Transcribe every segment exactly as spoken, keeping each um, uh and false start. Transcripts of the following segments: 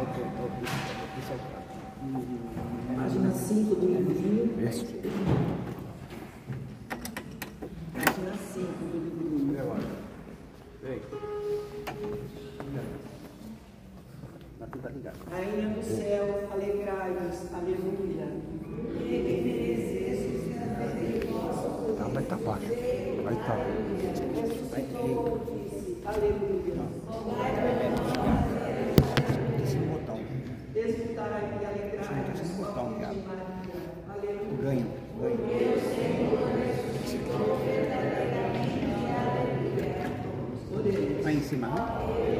Página cinco do livrinho. Página cinco do livrinho. Rainha do céu, alegrai-vos, aleluia. Não, vai estar baixo. Vai estar. Aleluia. Esse botão. Exultai e alegrai-vos, Esse botão, Maria. Aleluia. Ganho, ganho. Vai em cima, né?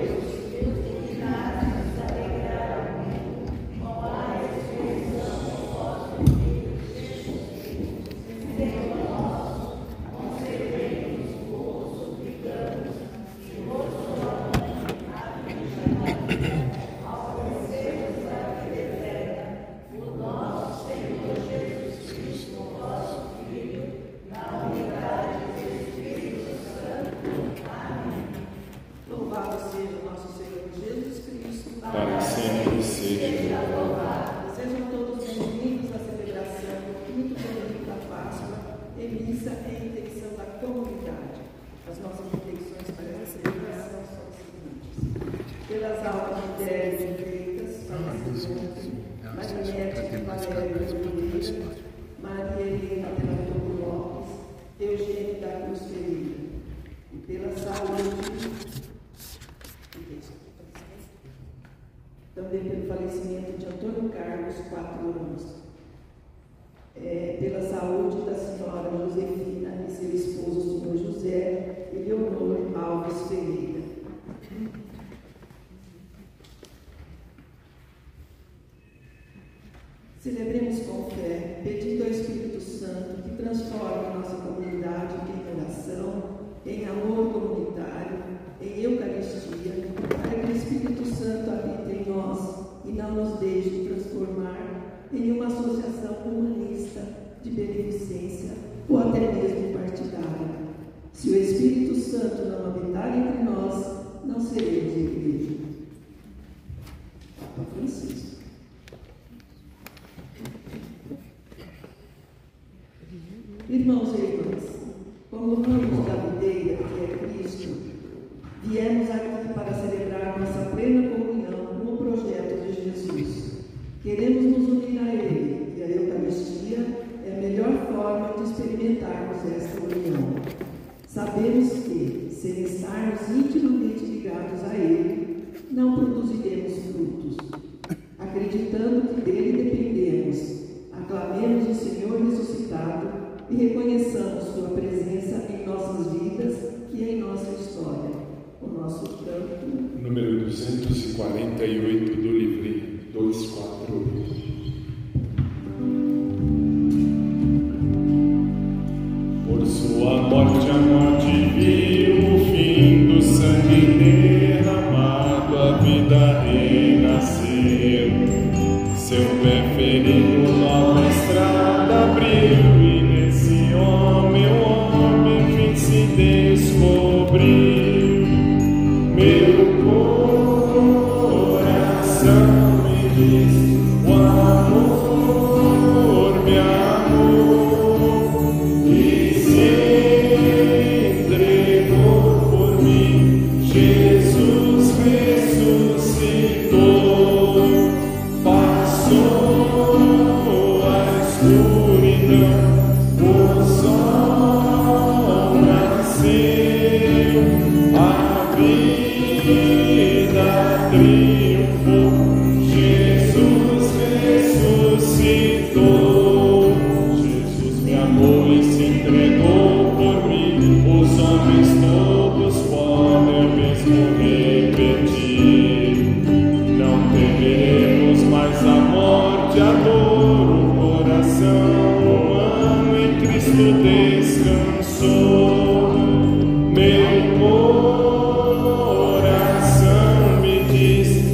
Também pelo falecimento de Antônio Carlos, quatro anos. É, pela saúde da senhora Josefina e seu esposo, senhor José Eleonor Alves Ferreira. Celebremos com fé, pedindo ao Espírito Santo que transforme a nossa comunidade em oração, em amor comunitário, em Eucaristia, para que o Espírito Santo habite em nós e não nos deixe transformar em uma associação humanista de beneficência ou até mesmo partidária. Se o Espírito Santo não habitar entre nós, não seremos igreja. Papa Francisco. Irmãos e irmãs, como ramos da videira que é Cristo, viemos aqui para celebrar nossa plena comunhão com o projeto de Jesus. Queremos nos unir a Ele, e a Eucaristia é a melhor forma de experimentarmos esta união. Sabemos que, sem estarmos intimamente ligados a Ele, não produziremos frutos. Acreditando que dele dependemos, aclamemos o Senhor ressuscitado e reconheçamos sua presença em nossas vidas e em nossa história. O nosso canto. Número duzentos e quarenta e oito do livrinho, duzentos e quarenta e oito. Por sua morte a morte viu, o fim do sangue derramado, a vida renasceu. Seu pé ferido, nova estrada abriu. Se descobriu, meu coração me diz, o amor me amou e se entregou por mim. Jesus ressuscitou, passou a escuridão, o sol nasceu, a vida triunfou, Jesus ressuscitou. Jesus me amou e se entregou por mim. Os homens todos podem o mesmo repetir. Não temeremos mais a morte, a dor, o coração humano em Cristo descansou. Meu coração me diz,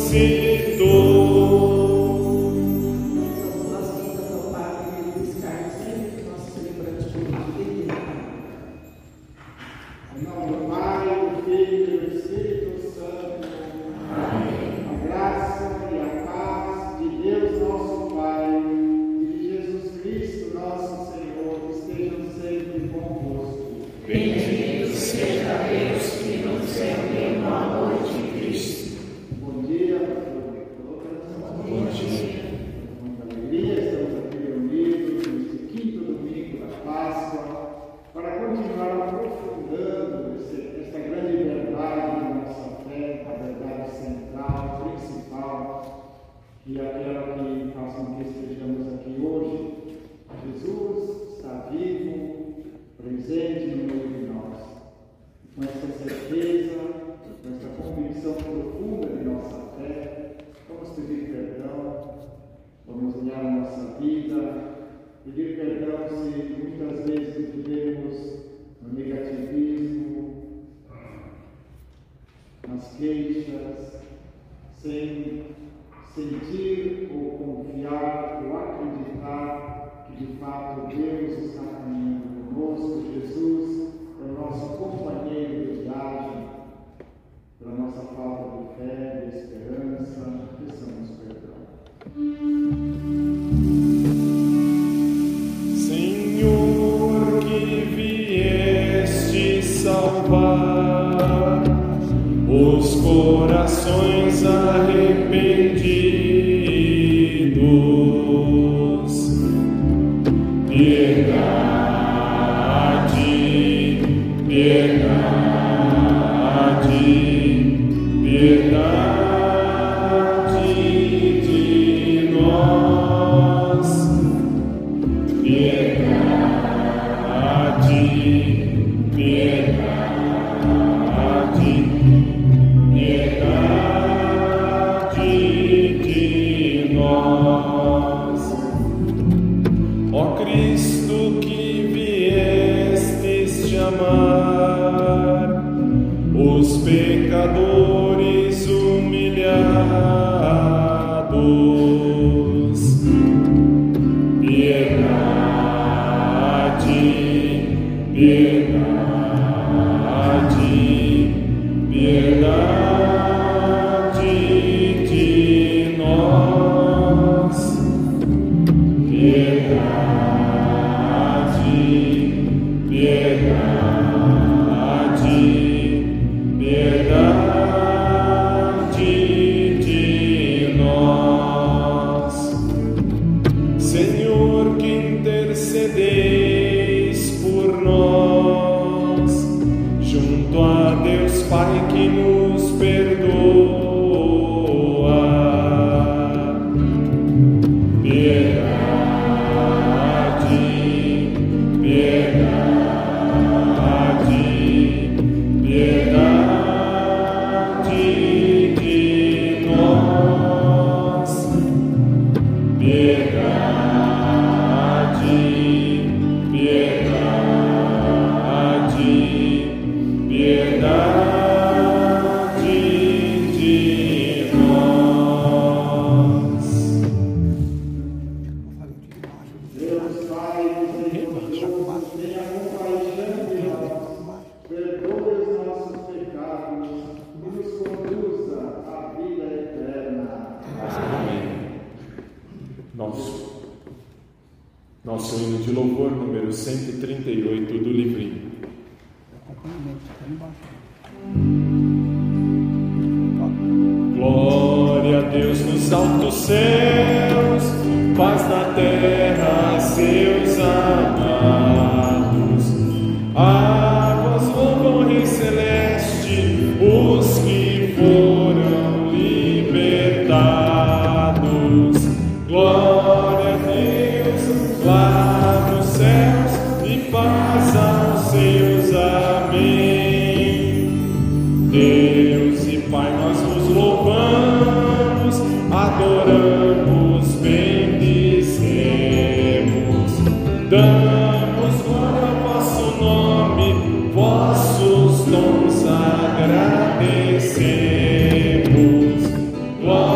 Agradecemos.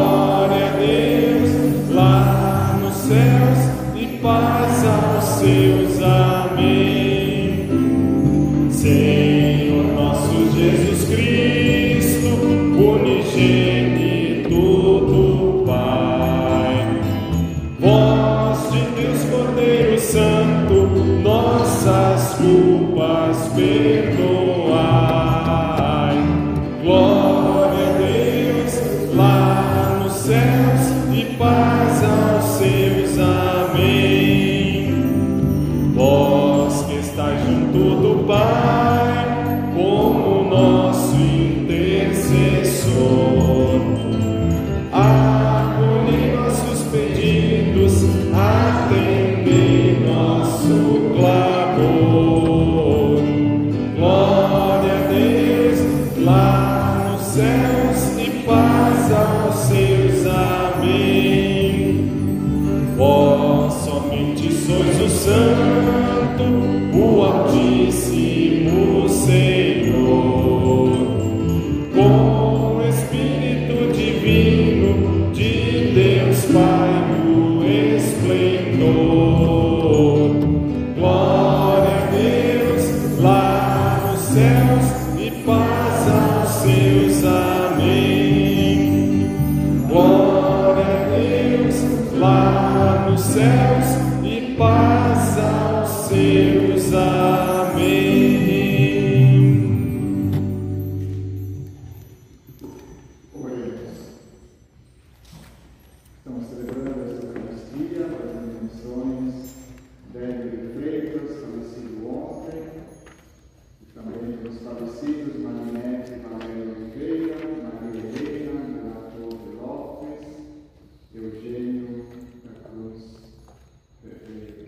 unigênito do Pai. Voz de Deus, Cordeiro Santo, nossas culpas perdoai. Glória a Deus lá nos céus e paz aos seus. Amém. Vós que estáis junto do Pai, como nosso intercessor, acolhei nossos pedidos, atendei nosso clamor. Glória a Deus lá nos céus e paz aos seus. Amém. Vós somente sois o Santo, o Altíssimo Senhor, com o Espírito Divino de Deus Pai no esplendor. Glória a Deus lá nos céus e paz aos seus. Amém. Glória a Deus lá nos céus e paz aos seus. Amém. Oremos. Estamos celebrando esta Eucaristia, fazendo missões Débora de Freitas, falecido ontem, e também dos falecidos Marinete e Maria Oliveira, Maria Helena, Renato Lopes, Eugênio da Cruz Ferreira.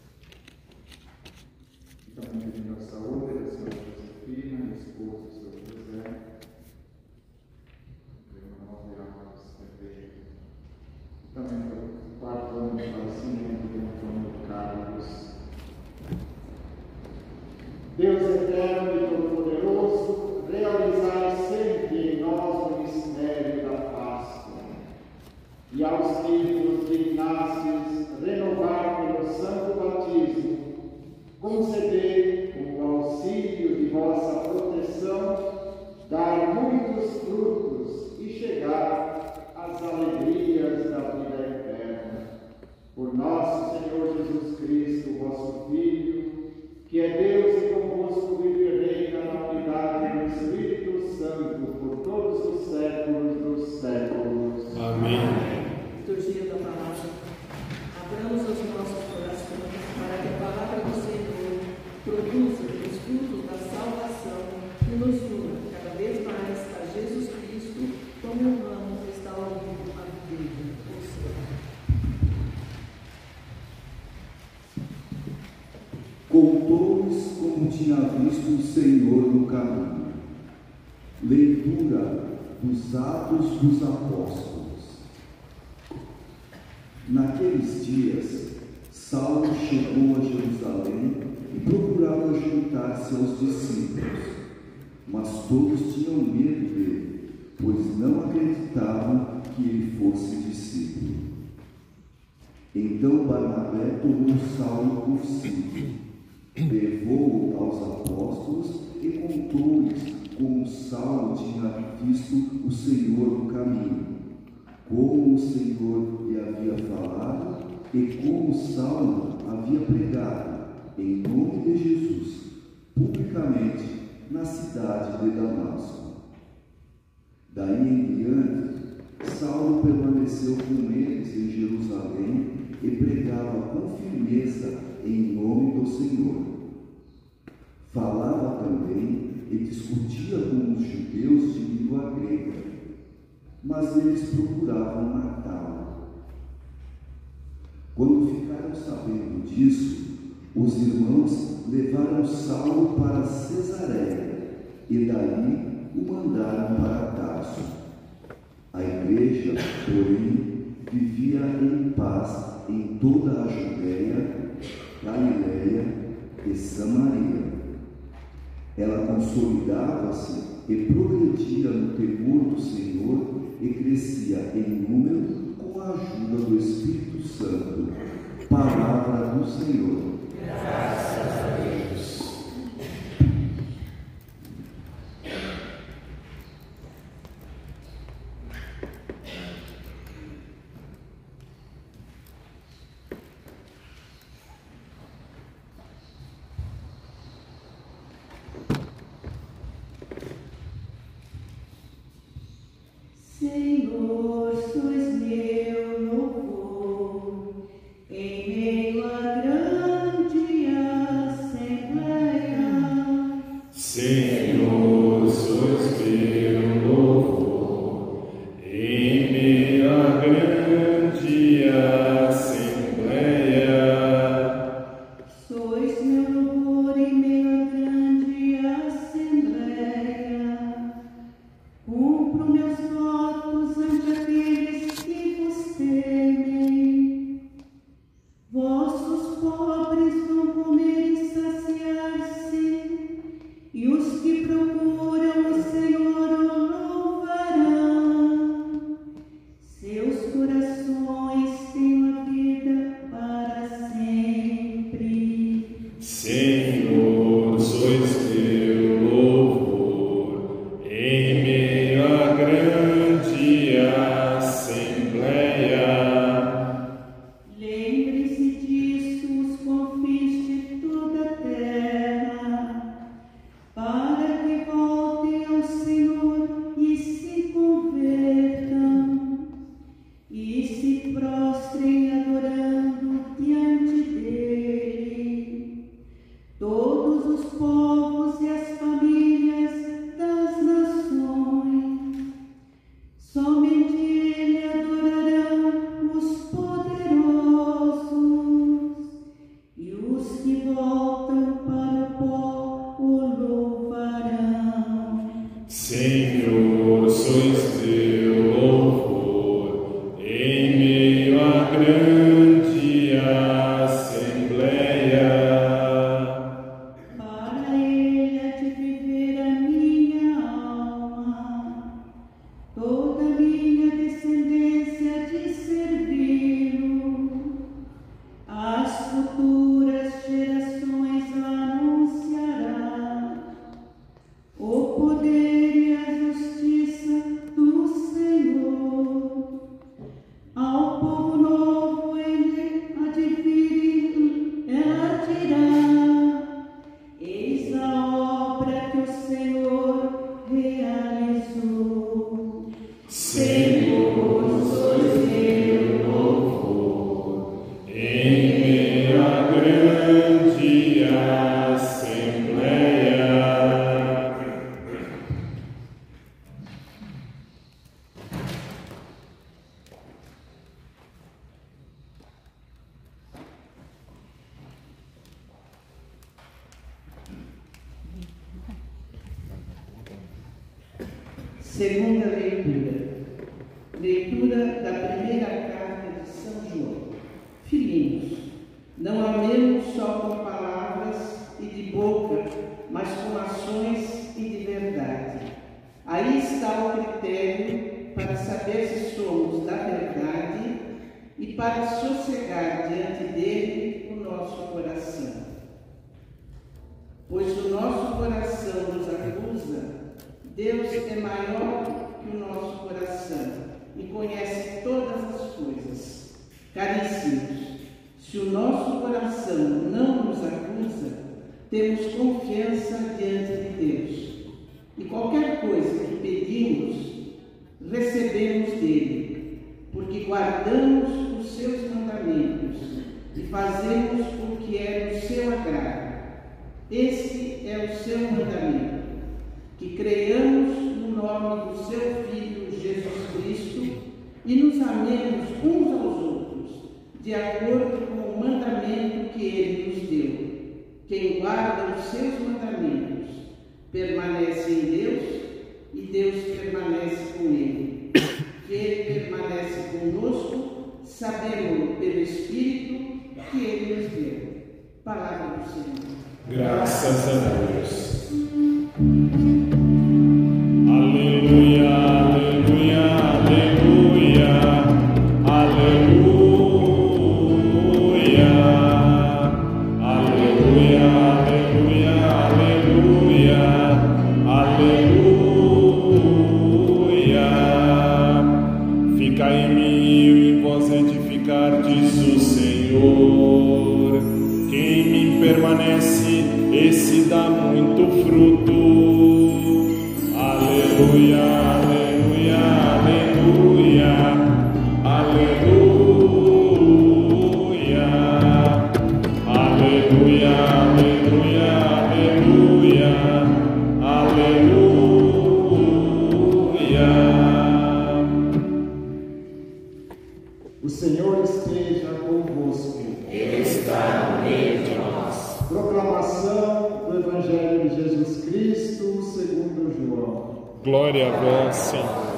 E também pedindo a saúde da senhora Josefina, esposa do seu José, irmão de Alves Ferreira. E também para o quarto ano de falecimento de Antônio Carlos. Deus eterno e todo-poderoso, realizai sempre em nós o mistério da Páscoa, e aos que vos dignastes renovar pelo santo batismo, conceder, com o auxílio de vossa proteção, dar muitos frutos e chegar às alegrias da vida eterna. Por nosso Senhor Jesus Cristo, vosso Filho, que é Deus e convosco vive e reina na unidade do Espírito Santo por todos os séculos dos séculos. Amém. Liturgia da palavra. Abramos os nossos corações para que a palavra do Senhor produza os frutos da salvação e nos una cada vez mais a Jesus Cristo como um ramo que está unido à videira, o céu. Contou-lhes como tinha visto o Senhor no caminho. Leitura dos Atos dos Apóstolos. Naqueles dias, Saulo chegou a Jerusalém e procurava juntar-se aos discípulos, mas todos tinham medo dele, pois não acreditavam que ele fosse discípulo. Então Barnabé tomou Saulo por si, levou-o aos apóstolos e contou-lhes como Saulo tinha visto o Senhor no caminho, como o Senhor lhe havia falado e como Saulo havia pregado em nome de Jesus, publicamente, na cidade de Damasco. Daí em diante, Saulo permaneceu com eles em Jerusalém e pregava com firmeza em nome do Senhor. Falava também e discutia com os judeus de língua grega, mas eles procuravam matá-lo. Quando ficaram sabendo disso, os irmãos levaram Saulo para Cesareia e daí o mandaram para Tarso. A igreja, porém, vivia em paz em toda a Judéia, Galiléia e Samaria. Ela consolidava-se e progredia no temor do Senhor e crescia em número com a ajuda do Espírito Santo. Palavra do Senhor. Graças a Deus. Senhor, sois meu louvor, em meio à grande assembleia. Senhor, sois meu louvor, em meio à grande assembleia. Sois meu louvor em meio à grande assembleia. Cumpro meus votos ante aqueles que vos temem. Vossos pobres vão comer e saciar-se, e os que procuram o Senhor o louvarão. Seus corações têm uma vida para sempre. Senhor, sois meu louvor, em meio à grande assembleia. Lembre-se disso os confins de toda a terra, para que voltem ao Senhor e se convertam, e se prostrem adorando diante dele. Todos os povos e as famílias das nações, somente ele adorarão os poderosos, e os que voltam para o pó o louvarão. Senhor, sois meu louvor, em meio à grande assembleia. Para ele há de viver a minha alma, toda a minha descendência de servi-lo. As futuras gerações anunciarão o poder e a justiça do Senhor. Ao povo novo ele há de vir, ela dirá: eis a obra que o Senhor realizou. Senhor, sois meu louvor, em meio à grande assembleia. Segunda leitura. Leitura da primeira carta de São João. Filhinhos, não amemos só com palavras e de boca, mas com ações e de verdade. Aí está o critério para saber se somos da verdade e para sossegar diante dele o nosso coração. Pois o nosso coração nos acusa, Deus é maior que o nosso coração e conhece todas as coisas. Caríssimos, se o nosso coração não nos acusa, temos confiança diante de Deus. E qualquer coisa que pedimos, recebemos dele, porque guardamos os seus mandamentos e fazemos o que é do seu agrado. Este é o seu mandamento, que creiamos no nome do seu Filho Jesus Cristo e nos amemos uns aos outros, de acordo com o mandamento que ele nos deu. Quem guarda os seus mandamentos permanece em Deus e Deus permanece com ele. Que ele permanece conosco, sabemos pelo Espírito que ele nos deu. Palavra do Senhor. Graças a Deus. Aleluia, aleluia, aleluia, aleluia, aleluia, aleluia, aleluia, aleluia. Fica em mim e em vós edificardes o Senhor. Quem em mim permanece, esse dá muito fruto. Aleluia, aleluia, aleluia. Senhor esteja convosco. Ele está no meio de nós. Proclamação do Evangelho de Jesus Cristo segundo João. Glória a vós, Senhor.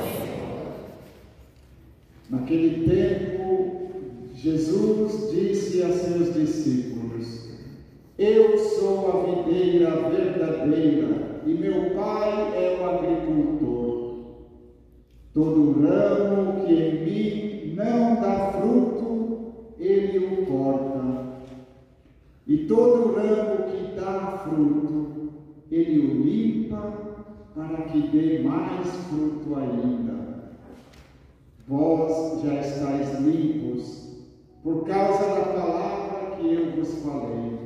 Naquele tempo, Jesus disse a seus discípulos: Eu sou a videira verdadeira e meu Pai é o agricultor. Todo ramo que em mim não dá fruto, ele o corta. E todo ramo que dá fruto, ele o limpa para que dê mais fruto ainda. Vós já estáis limpos por causa da palavra que eu vos falei.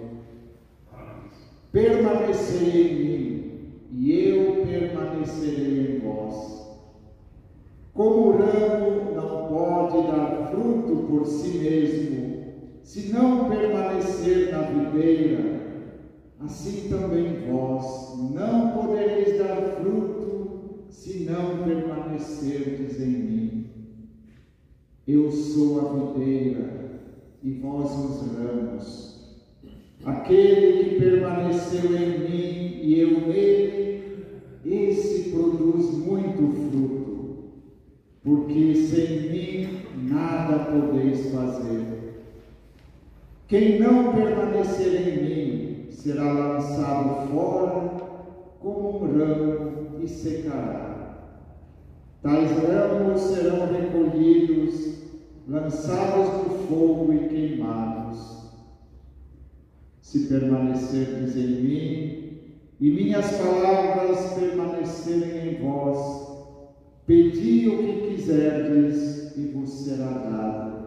Permanecei em mim, e eu permanecerei em vós. Como o ramo não pode dar fruto por si mesmo, se não permanecer na videira, assim também vós não podereis dar fruto, se não permanecerdes em mim. Eu sou a videira, e vós os ramos. Aquele que permaneceu em mim e eu nele, esse produz muito fruto. Porque sem mim nada podeis fazer. Quem não permanecer em mim será lançado fora como um ramo e secará. Tais ramos serão recolhidos, lançados no fogo e queimados. Se permanecerdes em mim e minhas palavras permanecerem em vós, pedi o que quiserdes e vos será dado.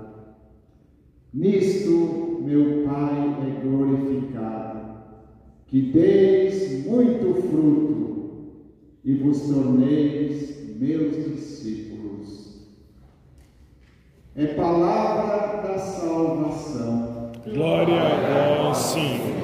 Nisto meu Pai é glorificado, que deis muito fruto e vos torneis meus discípulos. É palavra da salvação. Glória a vós, Senhor.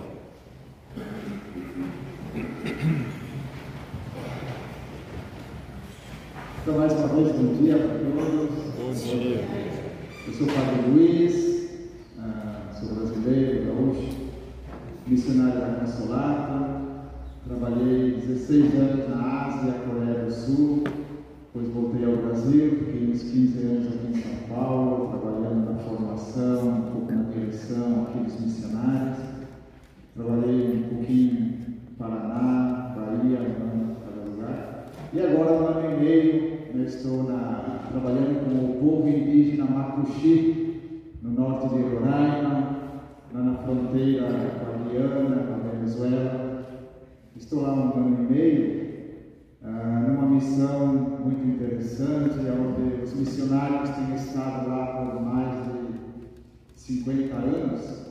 Então, mais uma vez, bom dia para todos. Bom dia. Eu sou o Padre Luiz, uh, sou brasileiro, gaúcho, missionário da Consolata. Trabalhei dezesseis anos na Ásia, Coreia do Sul, depois voltei ao Brasil, fiquei uns quinze anos aqui em São Paulo, trabalhando na formação, um pouco na direção aqui dos missionários. Trabalhei um pouquinho no Paraná, Bahia, em cada lugar. E agora, um ano e meio, eu estou na, trabalhando com o povo indígena Macuxi, no norte de Roraima, lá na fronteira com a Guiana, com a Venezuela. Estou lá há um ano e meio, uh, numa missão muito interessante, onde os missionários têm estado lá por mais de cinquenta anos,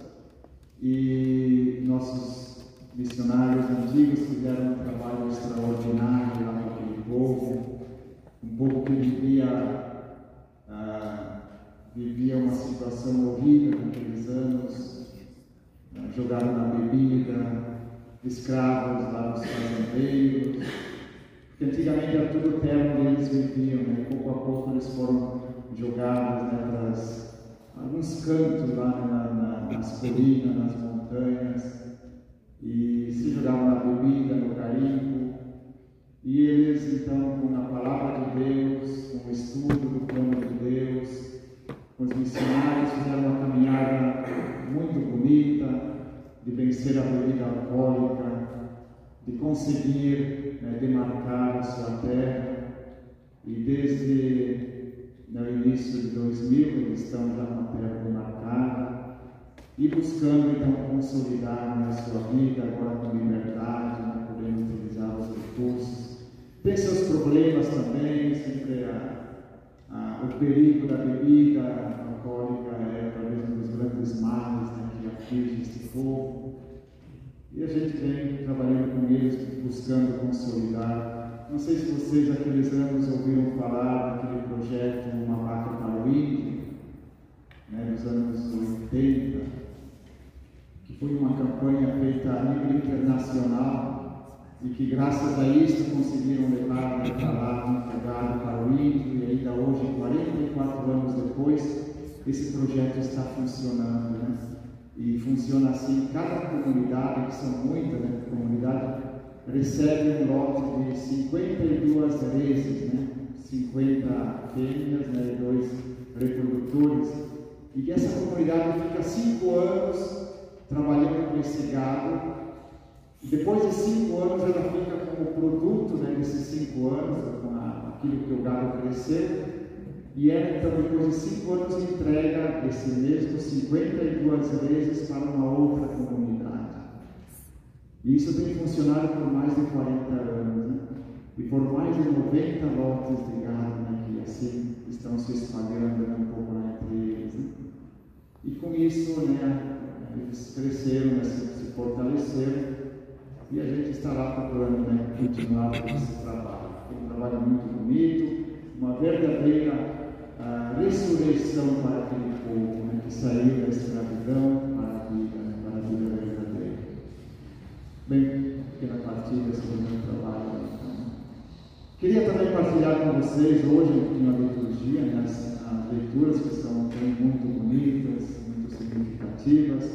e nossos missionários antigos fizeram um trabalho extraordinário lá com aquele povo, um povo que vivia, uh, vivia uma situação horrível naqueles anos, uh, jogaram na bebida, escravos lá dos fazendeiros, que antigamente era tudo terra onde eles viviam, né? Pouco a pouco eles foram jogados, né, para alguns cantos lá na, na, nas colinas, nas montanhas, e se jogavam na bebida, no garimpo, e eles então, com a palavra de Deus, com o estudo do plano de Deus, com os missionários, fizeram uma caminhada muito bonita, de vencer a bebida alcoólica, de conseguir, né, demarcar a sua terra, e desde no início de dois mil eles estão já com a terra demarcada e buscando então consolidar na sua vida, agora com liberdade, né, podendo utilizar os recursos. Tem seus problemas também, sempre a, a, o perigo da bebida alcoólica é talvez um dos grandes males, né, que aflige este povo. E a gente vem trabalhando com eles, buscando consolidar. Não sei se vocês, aqueles anos, ouviram falar daquele projeto Uma Vaca para o Índio, né, nos anos oitenta, que foi uma campanha feita a nível internacional e que, graças a isso, conseguiram levar para lá um gado para o índio, e ainda hoje, quarenta e quatro anos depois, esse projeto está funcionando, né? E funciona assim, cada comunidade, que são muitas, né, comunidade, recebe um lote de cinquenta e duas vezes, né, cinquenta fêmeas, né, e dois reprodutores, e que essa comunidade fica cinco anos trabalhando com esse gado, e depois de cinco anos ela fica com o produto, né, desses cinco anos, com a, aquilo que o gado cresceu, e ela então depois de cinco anos entrega esse mesmo cinquenta e duas vezes para uma outra comunidade. E isso tem funcionado por mais de quarenta anos, né? E por mais de noventa lotes de gado, né, que assim estão se espalhando, né, um pouco lá entre eles, né? E com isso, né, eles cresceram, né, se, se fortaleceram, e a gente está lá procurando, né, continuar com esse trabalho. É um trabalho muito bonito, uma verdadeira a ressurreição para aquele povo, né, que saiu da escravidão para a vida, né, para a vida verdadeira. Bem, pequena partilha sobre o meu trabalho. Então. Queria também partilhar com vocês hoje um pouquinho a liturgia, né, as, as leituras que são também muito bonitas, muito significativas.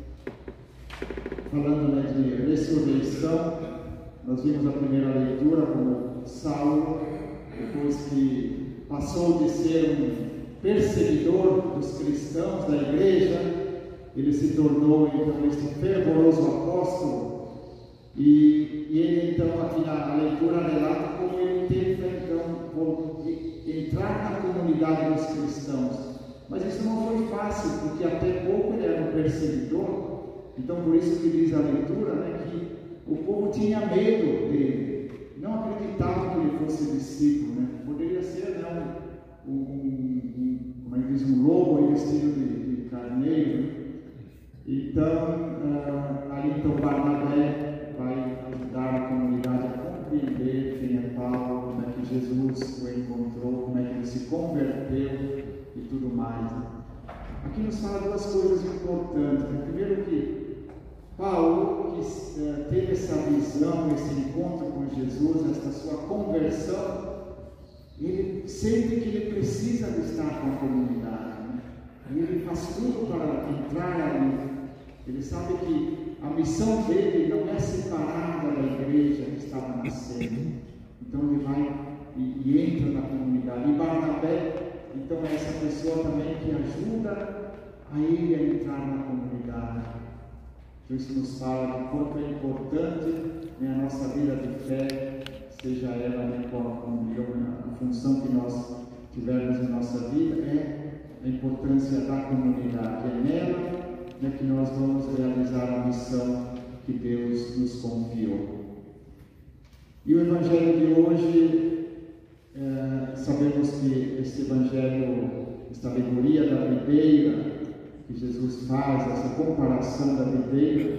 Falando, né, de ressurreição, nós vimos a primeira leitura como Saulo, depois que passou de ser um perseguidor dos cristãos da igreja, ele se tornou então este fervoroso apóstolo, e, e ele então, aqui na leitura relata como ele tenta então entrar na comunidade dos cristãos, mas isso não foi fácil, porque até pouco ele era um perseguidor, então por isso que diz a leitura, né, que o povo tinha medo dele, não acreditava que ele fosse discípulo, né? Poderia ser, né, um, um, um, como é que diz, um lobo vestido de, de carneiro, né? Então, uh, ali então Barnabé vai ajudar a comunidade a compreender quem é Paulo, como é que Jesus o encontrou, como é que ele se converteu e tudo mais, né? Aqui nos fala duas coisas importantes, né? Primeiro que Paulo, que uh, teve essa visão, esse encontro com Jesus, essa sua conversão, ele sente que ele precisa de estar com a comunidade, né? Ele faz tudo para entrar ali. Ele sabe que a missão dele não é separada da igreja que estava nascendo. Então ele vai e, e entra na comunidade. E Barnabé, então, é essa pessoa também que ajuda a ele a entrar na comunidade. Então isso nos fala de quanto é importante, né, a nossa vida de fé, seja ela, né, qual a, a função que nós tivermos em nossa vida, é a importância da comunidade. É nela, né, que nós vamos realizar a missão que Deus nos confiou. E o Evangelho de hoje, é, sabemos que esse Evangelho, esta alegoria da videira, que Jesus faz, essa comparação da videira,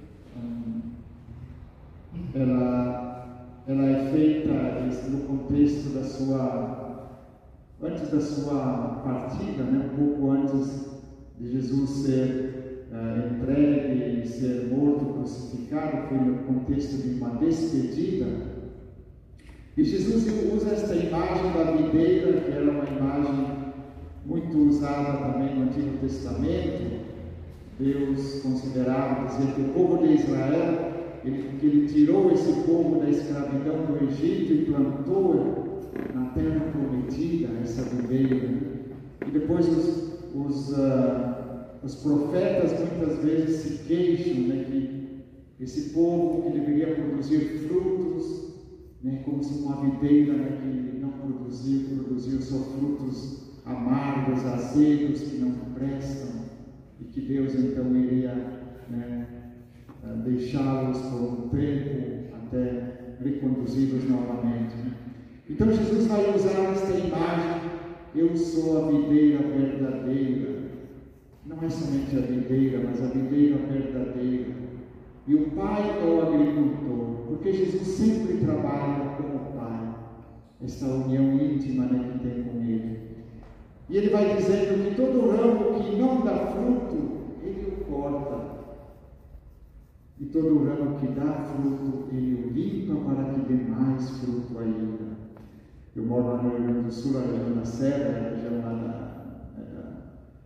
ela, ela é feita no contexto da sua, antes da sua partida, né, um pouco antes de Jesus ser uh, entregue e ser morto, crucificado, foi no contexto de uma despedida. E Jesus usa esta imagem da videira, que era uma imagem muito usada também no Antigo Testamento. Deus considerava, dizer, que o povo de Israel, ele, que ele tirou esse povo da escravidão do Egito e plantou na terra prometida essa videira. E depois os, os, uh, os profetas muitas vezes se queixam, né, que esse povo que deveria produzir frutos, né, como se uma videira, né, que não produzia, produziu só frutos amargos, azedos, que não prestam, e que Deus então iria, né, deixá-los por um tempo até reconduzi-los novamente. Então Jesus vai usar esta imagem: eu sou a videira verdadeira. Não é somente a videira, mas a videira verdadeira. E o Pai é o agricultor, porque Jesus sempre trabalha com o Pai, esta união íntima, né, que tem com Ele. E Ele vai dizendo que todo ramo que não dá fruto, Ele o corta. E todo ramo que dá fruto, Ele o limpa para que dê mais fruto ainda. Eu moro lá no Rio Grande do Sul, na região da Serra, na região lá da, da,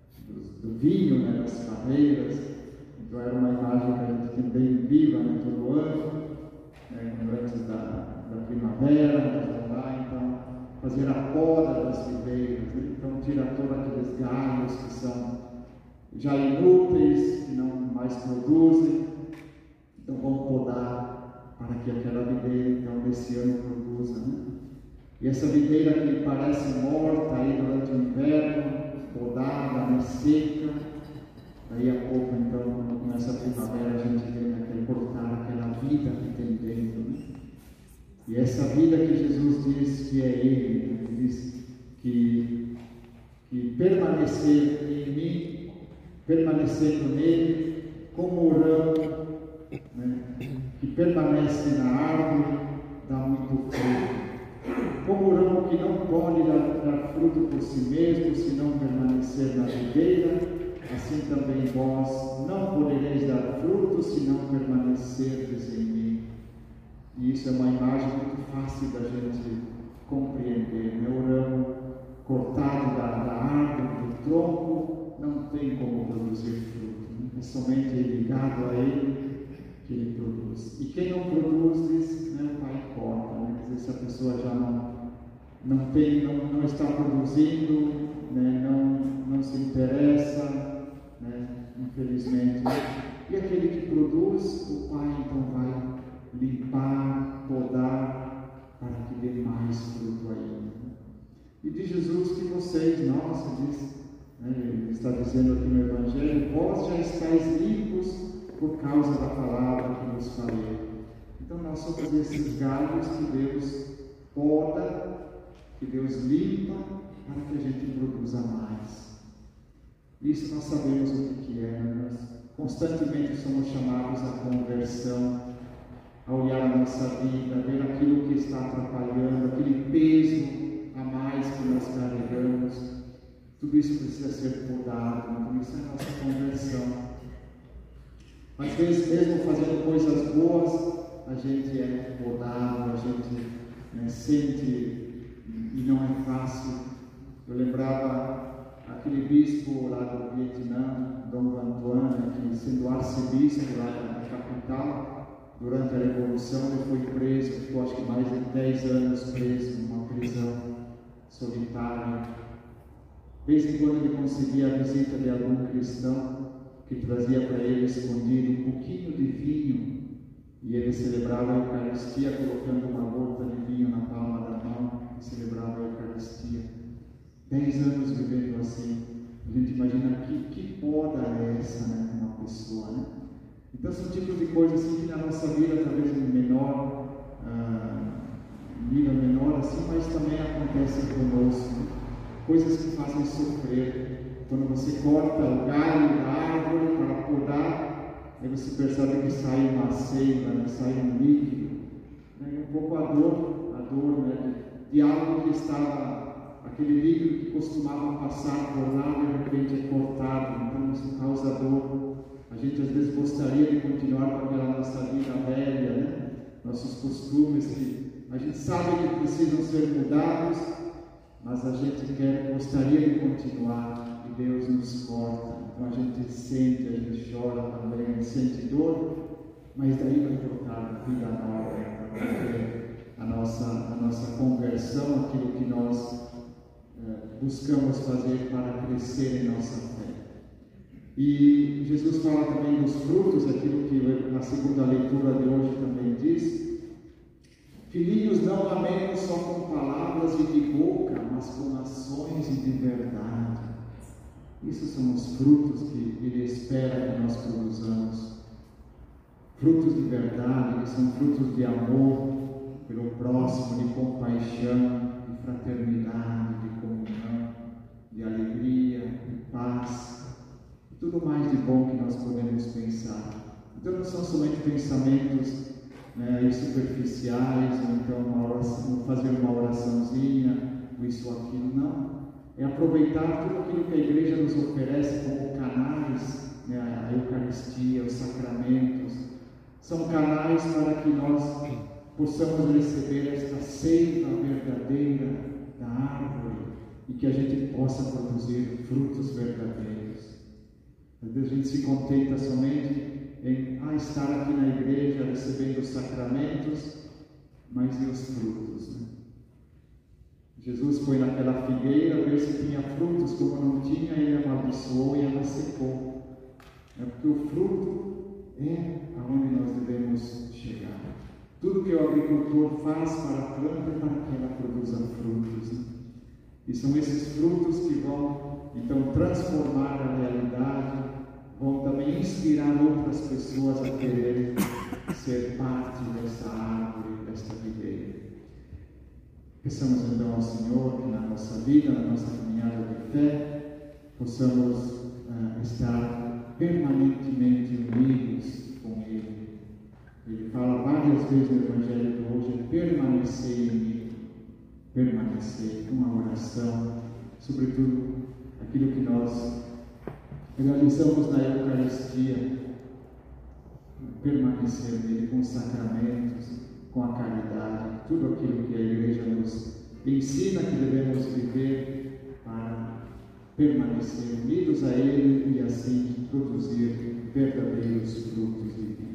do vinho, né, das barreiras. Então era uma imagem que a gente tem bem viva, né, todo ano, né, antes da, da primavera, nós vamos lá, então, fazer a poda das videiras, né? Então tira todos aqueles galhos que são já inúteis, que não mais produzem, então vamos podar para que aquela videira, então, desse ano produza, né? E essa videira que parece morta aí durante o inverno, podada, né, seca, daí a pouco, então, quando começa a primavera, a gente vê aquele cortar aquela vida que tem dentro, né? E essa vida que Jesus diz que é Ele, né? Ele diz que, que permanecer em mim, permanecendo nele, como o ramo, né, que permanece na árvore, dá muito fruto. Como o ramo que não pode dar, dar fruto por si mesmo, se não permanecer na videira, assim também vós não podereis dar fruto, se não permanecerdes em mim. E isso é uma imagem muito fácil da gente compreender, né? O ramo cortado da, da árvore, do tronco, não tem como produzir fruto, né? É somente ligado a ele que ele produz. E quem não produz, diz, né, o Pai corta, né? Quer dizer, se a pessoa já não, não, tem, não, não está produzindo, né, não, não se interessa, né, infelizmente. E aquele que produz, o Pai então vai limpar, podar, para que dê mais fruto ainda. E diz Jesus que vocês, nós, diz, né, ele está dizendo aqui no Evangelho, vós já estáis limpos por causa da palavra que vos falei. Então nós somos esses galhos que Deus poda, que Deus limpa, para que a gente produza mais. Isso nós sabemos o que é, né? Nós constantemente somos chamados à conversão, a olhar a nossa vida, ver aquilo que está atrapalhando, aquele peso a mais que nós carregamos. Tudo isso precisa ser podado, né? Por isso é a nossa conversão. Às vezes, mesmo fazendo coisas boas, a gente é podado, a gente, né, sente, e não é fácil. Eu lembrava aquele bispo lá do Vietnã, Dom Antoine, que, sendo arcebispo lá da capital, durante a Revolução, ele foi preso, ficou acho que mais de dez anos preso, numa prisão solitária. De vez em quando ele conseguia a visita de algum cristão que trazia para ele escondido um pouquinho de vinho, e ele celebrava a Eucaristia colocando uma gota de vinho na palma da mão e celebrava a Eucaristia. Dez anos vivendo assim. A gente imagina que, que poda é essa, né, uma pessoa, né? Então são tipos de coisas assim que na nossa vida, talvez em menor, ah, nível menor assim, mas também acontecem conosco, né? Coisas que fazem sofrer. Quando você corta o galho da árvore para podar, aí você percebe que sai uma seiva, né? Sai um líquido, né? E um pouco a dor, a dor, né, de algo que estava, aquele líquido que costumava passar por lá, de repente é cortado, então isso causa dor. A gente às vezes gostaria de continuar com aquela nossa vida velha, né? Nossos costumes que a gente sabe que precisam ser mudados, mas a gente quer, gostaria de continuar. Deus nos corta, então a gente sente, a gente chora também, a gente sente dor, mas daí vai trocar vida nova, porque a nossa, a nossa conversão, aquilo que nós eh, buscamos fazer para crescer em nossa fé. E Jesus fala também dos frutos, aquilo que na segunda leitura de hoje também diz: filhinhos, não amemos só com palavras e de boca, mas com ações e de verdade. Isso são os frutos que Ele espera que nós produzamos. Frutos de verdade, que são frutos de amor pelo próximo, de compaixão, de fraternidade, de comunhão, de alegria, de paz, e tudo mais de bom que nós podemos pensar. Então não são somente pensamentos, né, superficiais, ou então uma oração, fazer uma oraçãozinha, isso ou aquilo, não. É aproveitar tudo aquilo que a igreja nos oferece como canais, né, a Eucaristia, os sacramentos, são canais para que nós possamos receber esta seiva verdadeira da árvore e que a gente possa produzir frutos verdadeiros. Às vezes a gente se contenta somente em ah, estar aqui na igreja recebendo os sacramentos, mas e os frutos, né? Jesus foi naquela figueira ver se tinha frutos, como não tinha, ele amaldiçoou e ela secou. É porque o fruto é aonde nós devemos chegar. Tudo que o agricultor faz para a planta é para que ela produza frutos, né? E são esses frutos que vão, então, transformar a realidade, vão também inspirar outras pessoas a querer ser parte dessa árvore, desta videira. Peçamos então ao Senhor que na nossa vida, na nossa caminhada de fé, possamos uh, estar permanentemente unidos com Ele. Ele fala várias vezes no Evangelho de hoje: permanecer em mim, permanecer, uma oração, sobretudo aquilo que nós realizamos na Eucaristia, permanecer nele com os sacramentos, com a caridade, tudo aquilo que a Igreja nos ensina que devemos viver para permanecer unidos a Ele e assim produzir verdadeiros frutos de vida.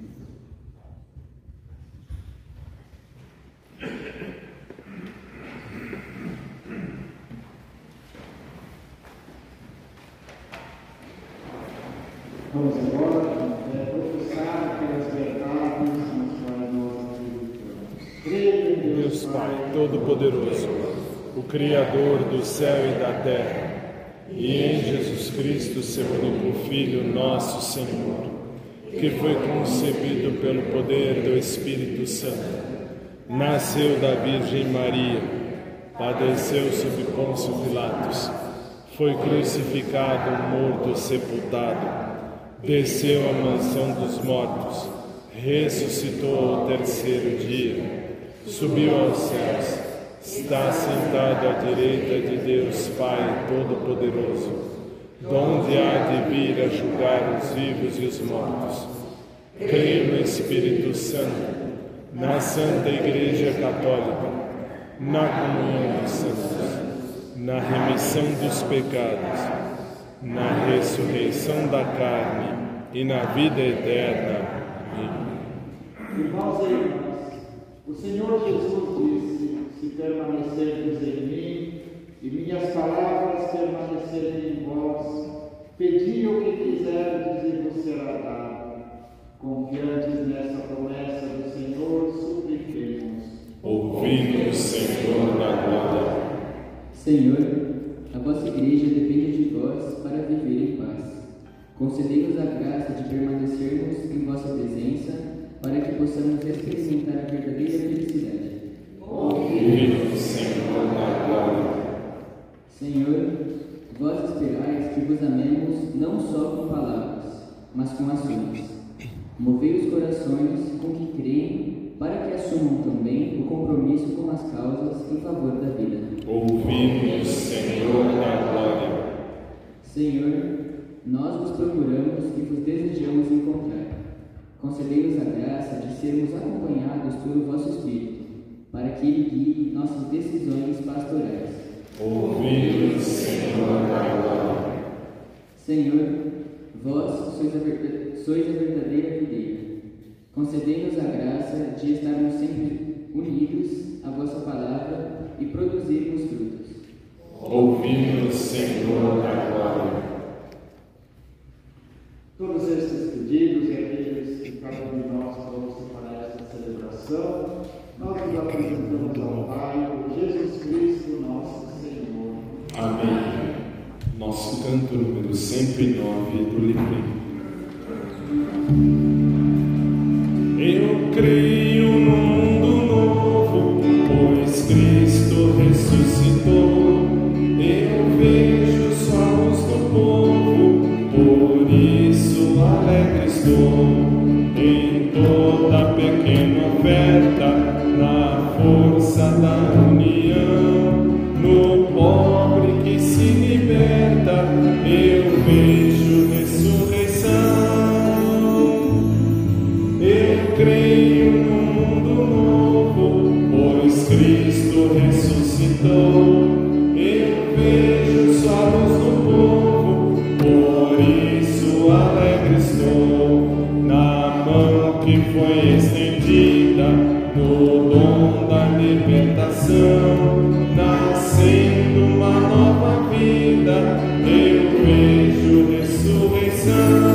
Vamos agora é, professar aquelas verdades nas quais nós acreditamos. Creio em Deus, Deus Pai Todo-Poderoso, o Criador do céu e da terra, e em Jesus Cristo, seu único Filho, nosso Senhor, que foi concebido pelo poder do Espírito Santo, nasceu da Virgem Maria, padeceu sob Pôncio Pilatos, foi crucificado, morto, sepultado, desceu à mansão dos mortos, ressuscitou ao terceiro dia, subiu aos céus, está sentado à direita de Deus Pai Todo-Poderoso, donde há de vir a julgar os vivos e os mortos. Creio no Espírito Santo, na Santa Igreja Católica, na comunhão dos santos, na remissão dos pecados, na ressurreição da carne e na vida eterna. Amém. Irmãos e irmãs, o Senhor Jesus disse: se permanecerdes em mim e minhas palavras permanecerem em vós, pedi o que quiserdes e vos será dado. Confiantes nessa promessa do Senhor, supliquemos. Ouvi-nos, Senhor, na glória. Senhor, a vossa igreja depende de vós para viver em paz. Concedei-nos a graça de permanecermos em vossa presença, para que possamos experimentar a verdadeira felicidade. Ouvi-nos, Senhor, na glória. Senhor, vós esperais que vos amemos não só com palavras, mas com ações. Movei os corações com que creem, para que assumam também o compromisso com as causas em favor da vida. Ouvi-nos, Senhor, na glória. Senhor, nós vos procuramos e vos desejamos encontrar. Concedei-nos a graça de sermos acompanhados pelo vosso Espírito, para que ele guie nossas decisões pastorais. Ouvi-nos, Senhor, na glória. Senhor, vós sois a, verdade, sois a verdadeira videira. Concedei-nos a graça de estarmos sempre unidos à vossa palavra e produzirmos frutos. Ouvi-nos, Senhor, na glória. Todos estes pedidos e aqueles que cada um de nós trouxe para esta celebração, nós nos apresentamos ao Pai por Jesus Cristo, nosso Senhor. Amém. Nosso canto número cento e nove do livro. Eu creio no mundo novo, pois Cristo ressuscitou. Eu vejo os olhos do povo, por isso alegre estou. Em toda pequena oferta, na força da união, no pobre que se liberta, eu vejo ressurreição. Eu creio no mundo novo, pois Cristo ressuscitou. Eu vejo os olhos do povo, por isso a eu vejo ressurreição.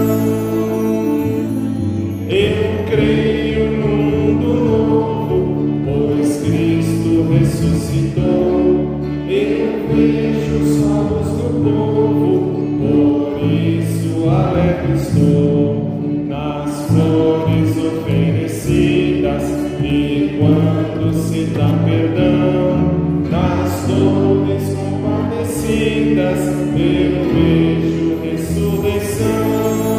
Eu creio num mundo novo, pois Cristo ressuscitou. Eu vejo os olhos do povo, por isso alegre estou. Nas flores oferecidas e quando se dá perdão, nas dores compadecidas, eu vejo ressurreição.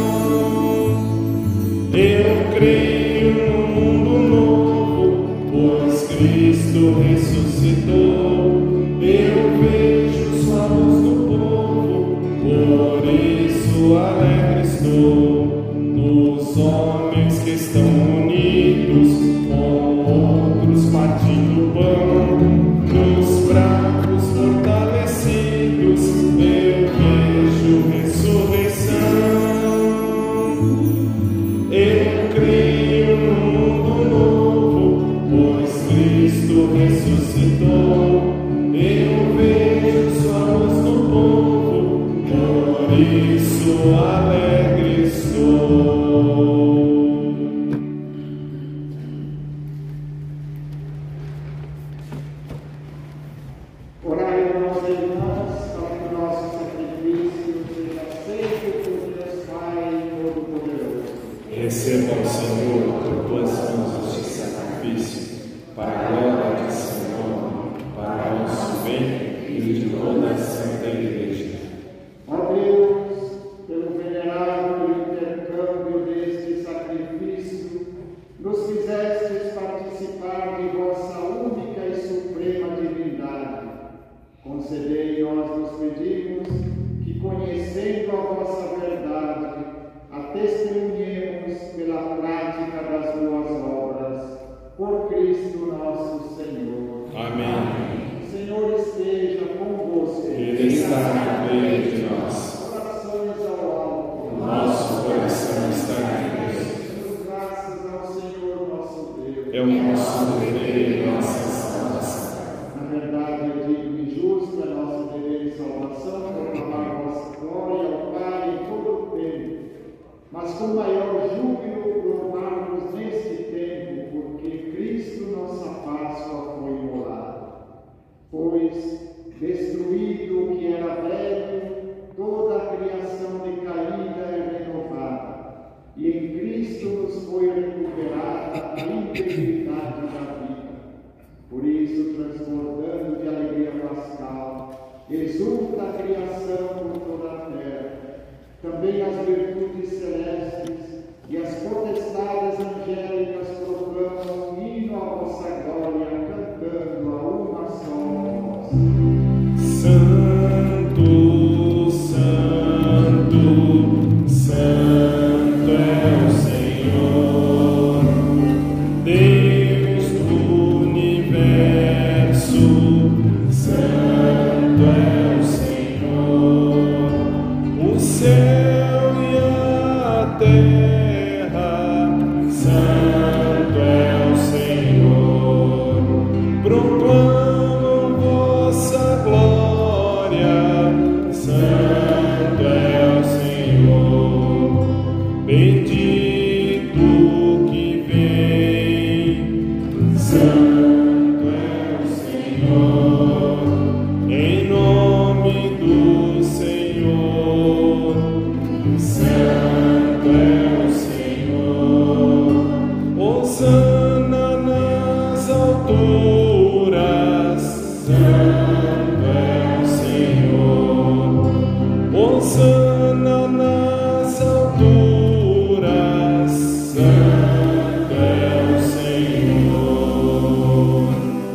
Eu creio num mundo novo, pois Cristo ressuscitou. Eu vejo os olhos do povo, por isso alegre estou. Nos homens que estão unidos, com outros partindo pão, nos fracos fortalecidos, eu vejo ressurreição. Eu creio num mundo novo, pois Cristo ressuscitou. Eu vejo os olhos do povo, por isso alegre estou. Orai, irmãos e irmãs, para que o nosso sacrifício seja aceito por Deus Pai Todo-Poderoso. Receba o Senhor por tuas mãos este sacrifício, para a glória de seu nome, para o nosso bem e de toda a Santa Igreja. Ó Deus, pelo venerável intercâmbio deste sacrifício, nos fizestes participar de vossa única e suprema divindade. Concedei, nós nos pedimos, que conhecendo a vossa verdade, a testemunhemos pela prática das boas obras, por Cristo nosso Senhor. Amém. O Senhor esteja convosco. Ele está no meio de nós. Corações ao alto. Nosso coração está em Deus. Graças ao Senhor nosso Deus. É o nosso dever e nossa salvação. Na verdade, é digno e justo, é nosso dever e salvação, proclamar a vossa glória ao Pai em todo o tempo. Mas com maior júbilo louvarmos neste tempo, porque Cristo, nossa Páscoa, foi imolado. Pois, destruído o que era velho, toda a criação decaída é renovada, e em Cristo nos foi recuperada a integridade da vida. Por isso, transbordando de alegria pascal, exulta a criação por toda a terra, também as virtudes celestes e as potestades angélicas proclamam um hino à vossa glória, cantando a uma só voz. Santo, Santo, Santo é o Senhor, Deus do universo. Santo é o Senhor, o céu e a terra. Santo é o Senhor, proclamam vossa glória. Santo é o Senhor, bendito que vem. Santo é o Senhor, em nome do Senhor. Santo é o Senhor, hosana nas alturas. Santo é o Senhor, hosana nas alturas. Santo é o Senhor.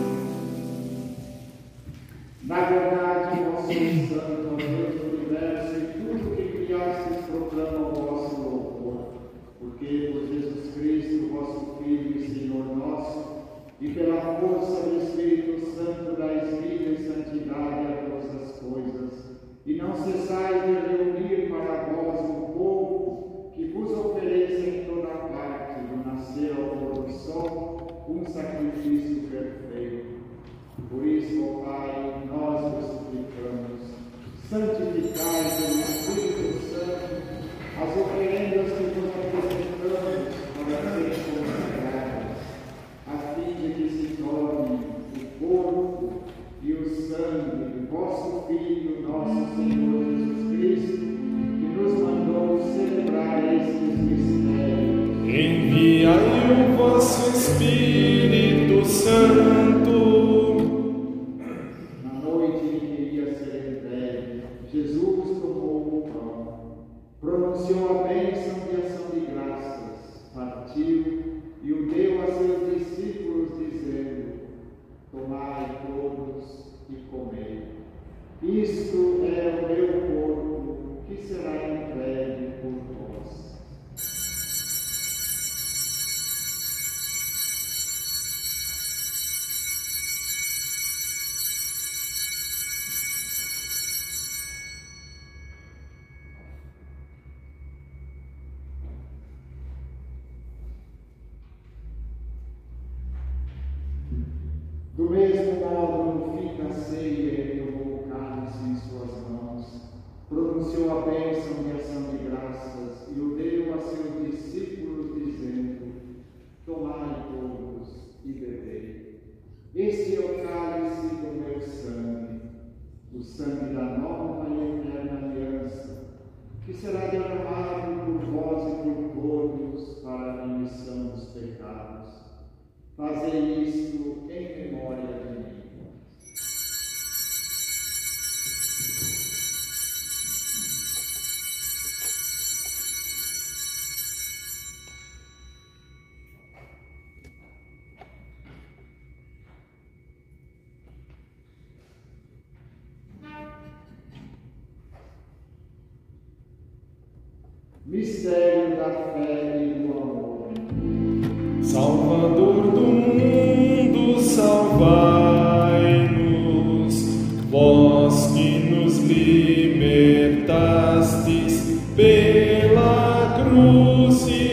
Na verdade, vós sois santo, ó Deus do universo, e tudo que criastes proclama o vosso louvor. Porque por Jesus Cristo, vosso Filho e Senhor nosso, e pela força do Espírito Santo dais vida e santidade a todas as coisas, e não cessais de reunir para vós um povo que vos ofereça em toda parte, do nascer ao pôr do sol, um sacrifício perfeito. Por isso, ó Pai, nós vos suplicamos, santificai nosso Senhor Jesus Cristo, que nos mandou celebrar estes mistérios. Enviai o vosso Espírito Santo. Na noite em que ia ser entregue, Jesus tomou o pão, pronunciou a bênção de ação de graças, partiu e o deu a seus discípulos, dizendo: tomai todos e comei. Isto é o meu corpo, que será entregue por vós. Do mesmo modo, no fim da ceia, ele tomou o cálice em suas mãos, pronunciou a bênção de ação de graças e o deu a seus discípulos, dizendo: tomai todos e bebei. Este é o cálice do meu sangue, o sangue da nova e eterna aliança, que será derramado por vós e por todos para a remissão dos pecados. Fazei isto em memória de mim. Mistério da fé e do amor. Salvador do mundo, salvai-nos, vós que nos libertastes pela cruz e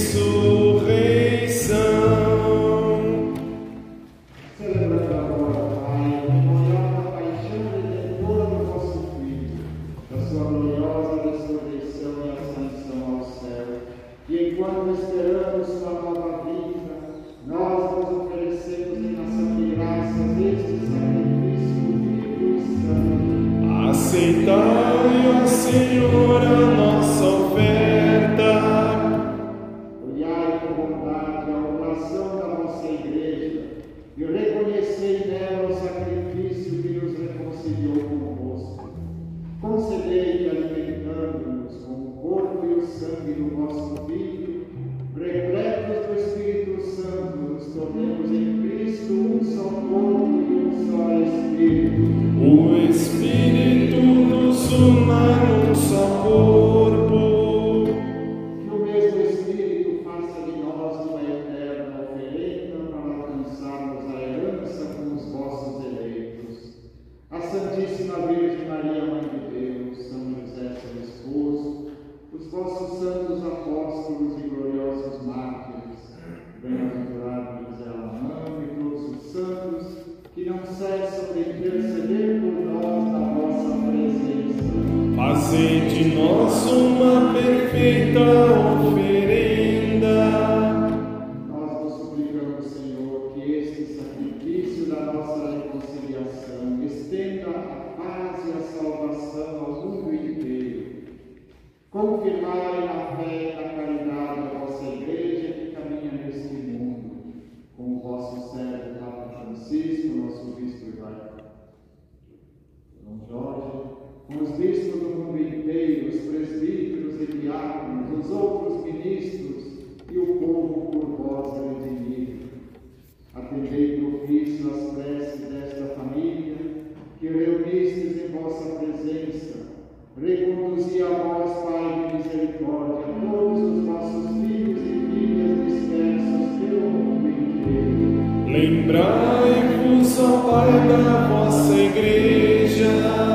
ressurreição. Celebrando agora, Pai, a memorial da paixão redentora do vosso Filho, da sua gloriosa ressurreição e ascensão ao céu, e enquanto esperamos sua nova vida, nós nos oferecemos em ação de graças este sacrifício vivo e santo. Aceitai, ó Senhor, a nossa oferta. Olhai com bondade a oração da vossa Igreja e reconhecei nela o sacrifício que nos reconciliou convosco. Concedei que, alimentando-nos com o corpo e o sangue do vosso Filho, repletos do Espírito Santo, nos tornemos em Cristo um só corpo e um só Espírito. O Espírito nos una num só corpo. Que o mesmo Espírito faça de nós uma eterna oferenda para alcançarmos a herança com os vossos eleitos. A Santíssima Virgem Maria, Mãe de Deus, São José, seu esposo, os vossos santos apóstolos e gloriosos mártires, bem-aventurado José Lamão e todos os santos, que não cessam de interceder por nós na vossa presença. Fazei de nós uma perfeita oferenda. Nós vos suplicamos, Senhor, que este sacrifício da nossa reconciliação estenda a paz e a salvação ao mundo inteiro. Confirmai na fé e na caridade a vossa Igreja que caminha neste mundo, com o vosso servo Papa Francisco, nosso bispo e vai, Dom Jorge, com os bispos do mundo inteiro, os presbíteros e diáconos, os outros ministros e o povo por vós redimido. Atendei propício às preces desta família, que reunistes em vossa presença. Reconduzi a vós, Pai de misericórdia, todos os vossos filhos e filhas dispersos pelo mundo inteiro. Lembrai-vos, ó Pai, da vossa Igreja.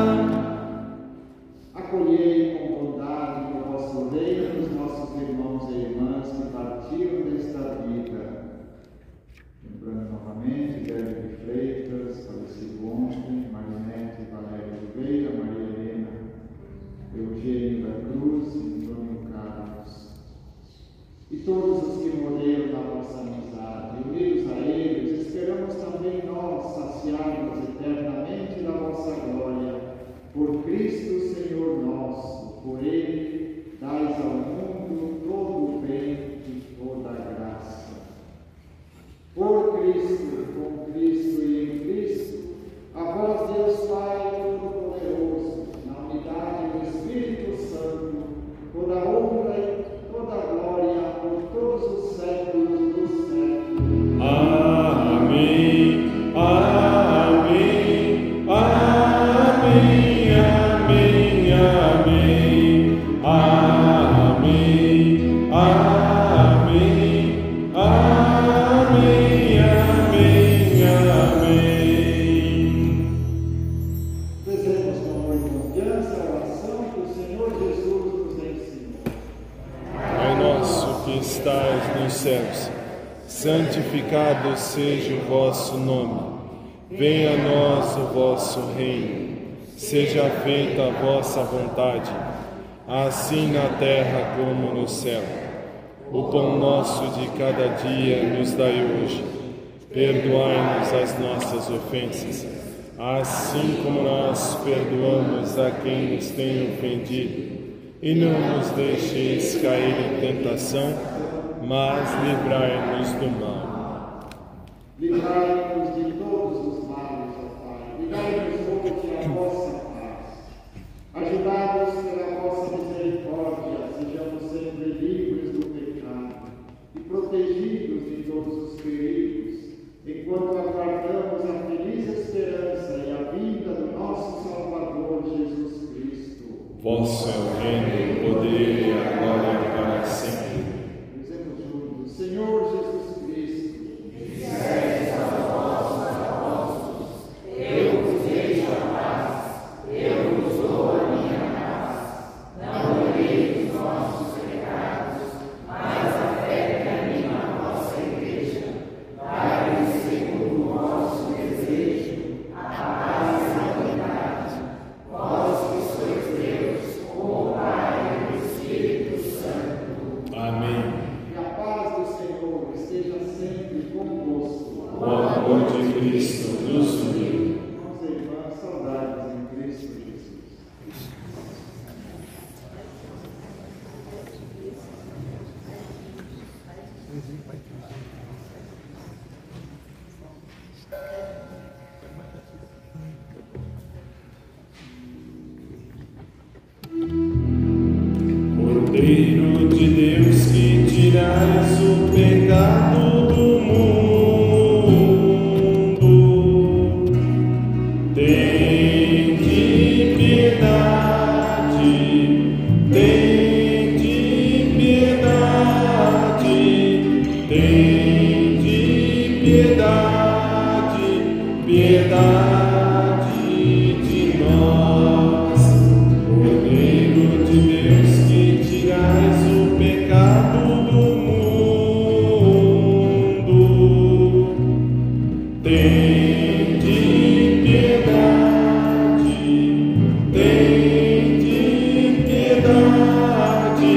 Acolhei com bondade no vosso reino os nossos irmãos e irmãs que partiram desta vida. Lembrando novamente, Guilherme de Freitas, falecido ontem, Marinete Valério Oliveira, Maria Helena, Eugênio da Cruz, Antônio Carlos, e todos os que morreram na vossa amizade. Unidos a eles, esperamos também nós saciar-nos eternamente da vossa glória, por Cristo estais nos céus, santificado seja o vosso nome. Venha a nós o vosso reino. Seja feita a vossa vontade, assim na terra como no céu. O pão nosso de cada dia nos dai hoje. Perdoai-nos as nossas ofensas, assim como nós perdoamos a quem nos tem ofendido. E não nos deixeis cair em tentação, mas livrai-nos do mal. Livrai-nos de todos os males, ó Pai. Livrai-nos hoje a vossa paz. Ajudados pela vossa misericórdia, sejamos sempre livres do pecado e protegidos de todos os perigos, enquanto aguardamos a feliz esperança e a vinda do nosso Salvador Jesus Cristo. Vosso é o reino, o poder e a glória para sempre. Dizemos juntos: Senhor Jesus Cristo, disseres aos vossos apóstolos, eu vos deixo a paz, eu vos dou a minha paz. Não olheis os nossos pecados, mas a fé que anima a vossa igreja. Dai-lhes segundo o vosso desejo, a paz e a unidade. Vós que sois Deus, o Pai e o Espírito Santo. Amém. que a paz do Senhor esteja sempre convosco. O amor de Cristo nos uniu. Irmãos e irmãs, saudades em Cristo Jesus. Cordeiro de Deus, que tirais o pecado do mundo, tende piedade, tende piedade, tende piedade, piedade de nós. Cordeiro de Deus, que tirais o pecado do mundo, tende piedade, tende piedade,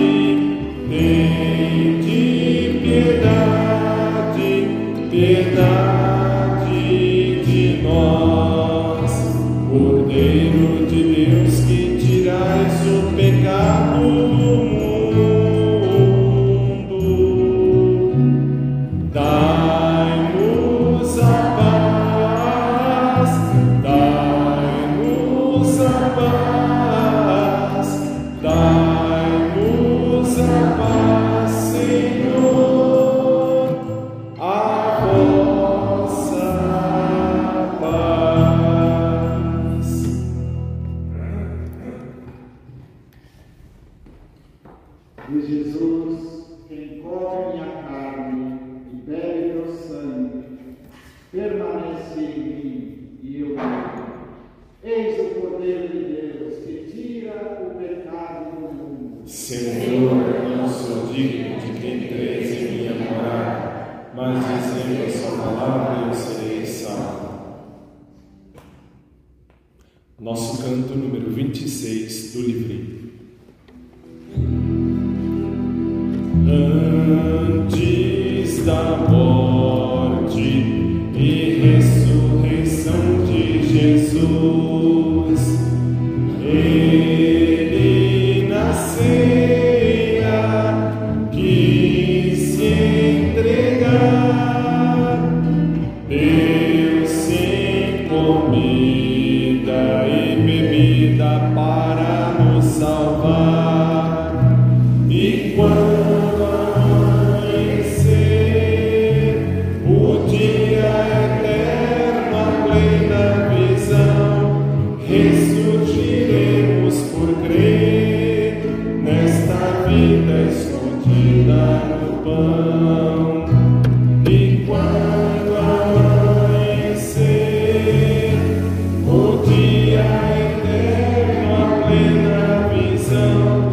tende piedade, piedade de nós. Cordeiro de Deus, que tirais o pecado do mundo, dai-nos a paz, dai-nos a paz, dai-nos a paz, Senhor, a vossa paz. E Jesus, quem come minha carne e bebe meu sangue, permanece em mim e eu nele. Eis o Cordeiro de Deus, que tira o pecado do mundo. Senhor, não sou digno de que entreis em minha morada, mas dizendo a sua palavra eu serei salvo. Nosso canto número vinte e seis do livrinho. Antes da morte e ressurreição de Jesus, ele na ceia quis se entregar, deu-se em comida e bebida para nos salvar. E quando amanhecer o dia eterno, a plena visão, ressurgiremos por crer nesta vida escondida no pão. E quando amanhecer o dia eterno, a plena visão,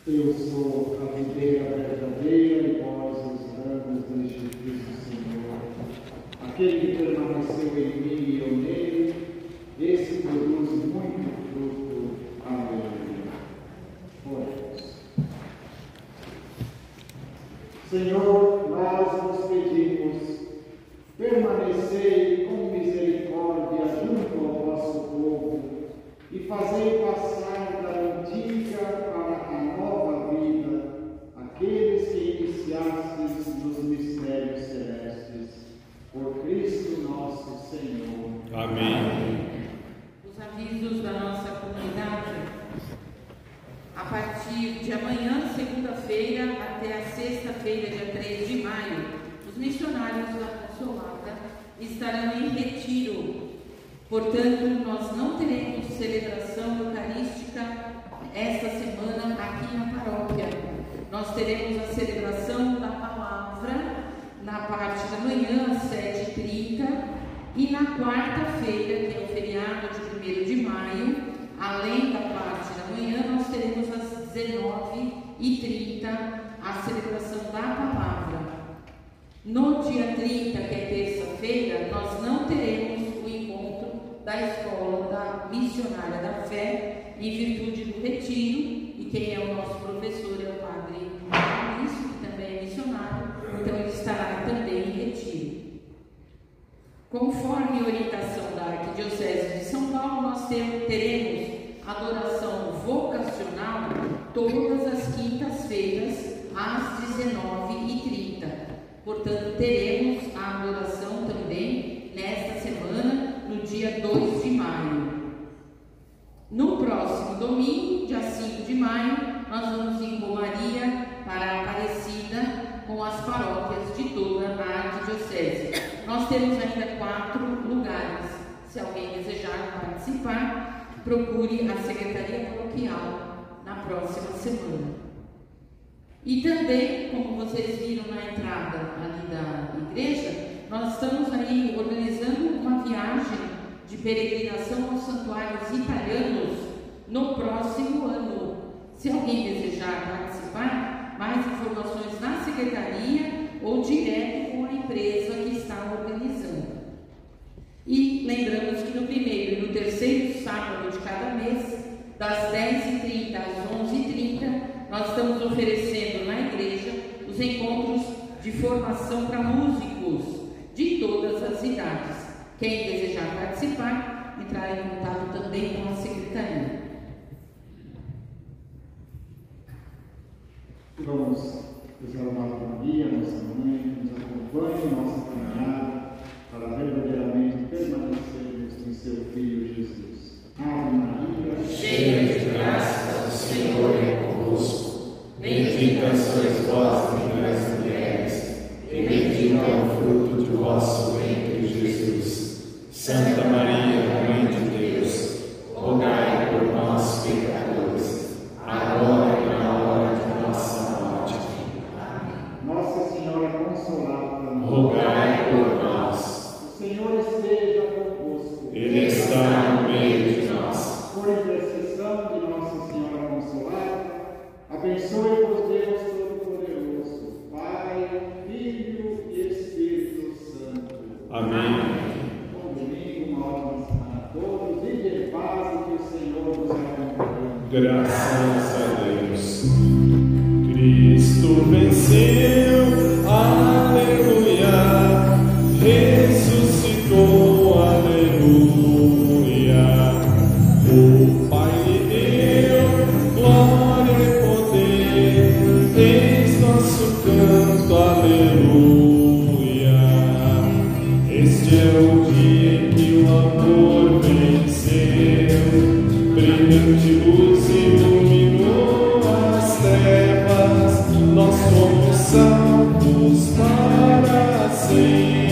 Eu sou a videira verdadeira e vós os ramos deste Cristo Senhor. Aquele que permaneceu em mim e eu nele, esse produz muito fruto. Aleluia. Oremos. Senhor, nós vos pedimos, permanecei com misericórdia junto ao vosso povo e fazei passar da antiga para a nova vida aqueles que iniciastes nos mistérios celestes. Por Cristo nosso Senhor. Amém. Os avisos da nossa comunidade. A partir de amanhã, segunda-feira, até a sexta-feira, dia três de maio, os missionários da Consolata estarão em retiro. Portanto, nós não teremos celebração eucarística esta semana aqui na paróquia. Nós teremos a celebração da palavra na parte da manhã, às sete e trinta, e na quarta-feira, que é o feriado de primeiro de maio, além da parte da manhã, nós teremos às dezenove e trinta a celebração da palavra. No dia trinta, que é terça-feira, nós não teremos o encontro da Escola da Missionária da Fé, em virtude do retiro, e quem é o nosso professor é o padre Maurício, que também é missionário, então ele estará também em retiro. Conforme a orientação da Arquidiocese de São Paulo, nós teremos adoração vocacional todas as quintas-feiras, às dezenove e trinta. Portanto, teremos a adoração também nesta semana, no dia dois de maio. No próximo domingo, dia cinco de maio, nós vamos em Romaria para a Aparecida com as paróquias de toda a Arquidiocese. Nós temos ainda quatro lugares. Se alguém desejar participar, procure a Secretaria Paroquial na próxima semana. E também, como vocês viram na entrada ali da igreja, nós estamos aí organizando uma viagem de peregrinação aos santuários italianos no próximo ano. Se alguém desejar participar, mais informações na secretaria ou direto com a empresa que está organizando. E lembramos que no primeiro e no terceiro sábado de cada mês, das dez e trinta às onze e trinta, nós estamos oferecendo na igreja os encontros de formação para músicos de todas as idades. Quem desejar participar, entrar em contato também com a secretaria. Vamos rezar o Ave Maria, nossa mãe, que nos acompanhe em nossa caminhada para verdadeiramente permanecermos em seu Filho Jesus. Ave Maria, cheia de graça, o Senhor é convosco. Bendita sois vós entre as mulheres, e bendito é o fruto de vosso ventre, Jesus. Santa Maria, Mãe de Deus, rogai por nós, pecadores, agora e na hora de nossa morte. Amém. Nossa Senhora Consolata, rogai por nós. O Senhor esteja convosco. Ele está no meio de nós. Por intercessão de Nossa Senhora Consolata, abençoe-vos Deus Todo-Poderoso, Pai, Filho e Espírito Santo. Amém. Bom domingo, uma ótima semana a todos, e de paz e que o Senhor nos acompanhe. Graças a Deus. Cristo venceu, aleluia, ressuscitou, aleluia. O Pai lhe deu glória e poder, eis nosso canto, aleluia. Este é o dia em que o amor venceu, brilhante luz iluminou as trevas, nós somos salvos para sempre.